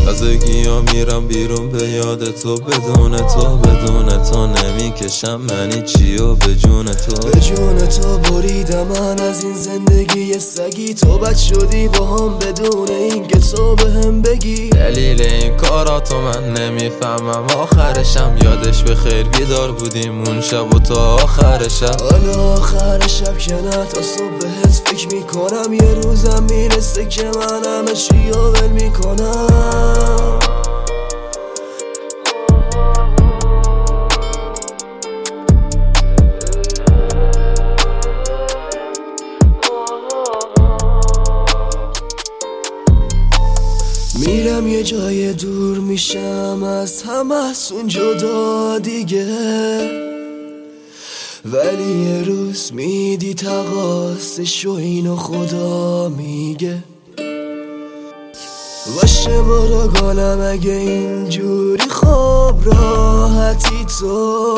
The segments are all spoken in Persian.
تازگی ها میرم بیرون به یاد تو، بدون تو نمیکشم من چیو به جون تو. به جون تو بریدم من از این زندگی سگی، تو بد شدی با هم بدون این که تو بهم بگی. دلیل این کاراتو من نمیفهمم، آخرشم یادش به خیر بیدار بودیم اون شب و تا آخر شب. حالا آخر شب که نه تا صبح بهت فکر میکنم، یه روزم میرسه که من همه چی رو ول میکنم. میرم یه جای دور میشم از همه اون جدا دیگه، ولی یه روز میدی تقاصش و اینو خدا میگه. باشه برو گلم اگه اینجوری خواب راحتی تو،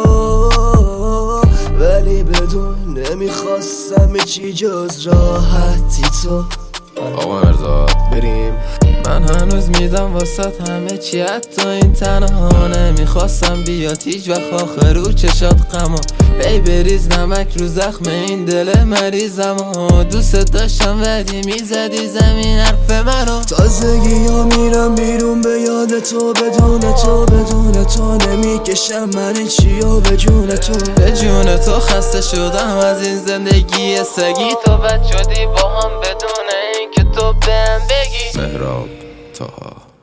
ولی بدون نمیخواستم چی جز راحتی تو. آقا مرزاد بریم. من هنوز میدم واسط همه چی، حتی این تنها نمیخواستم بیاد هیچ وقت آخر رو چشات غما. ای بریز نمک رو زخم این دل مریضم و دوست داشتم ولی میزدی زمین حرف منو. تازگی ها میرم بیرون به یاد تو، بدون تو نمیکشم من چی و به جون تو. به جون تو خسته شدم از این زندگی سگی، تو بد شدی با هم بدون این که تو بهم بگی. مهراب طه